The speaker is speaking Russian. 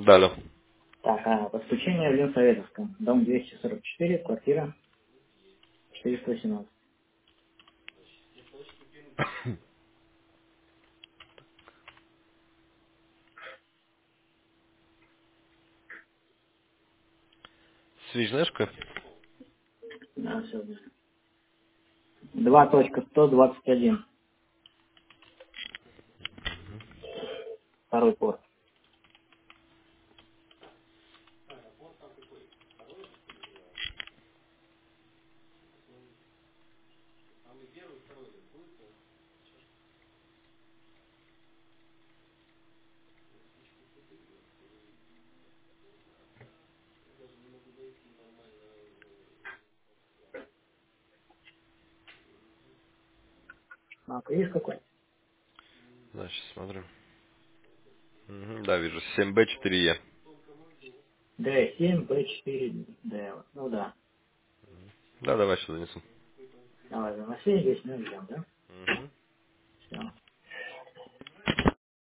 Да, алло. Так, подключение в Ленсоветовском. Дом 244, квартира 418. Свич знаешь какой? Да, все. 2.121. Второй порт. Есть какой? Да, сейчас смотрим. Да, вижу. 7B4E. D7, B4, D. Ну да. Да, давай сюда занесу. Давай, заноси, 10 минут ждем, да?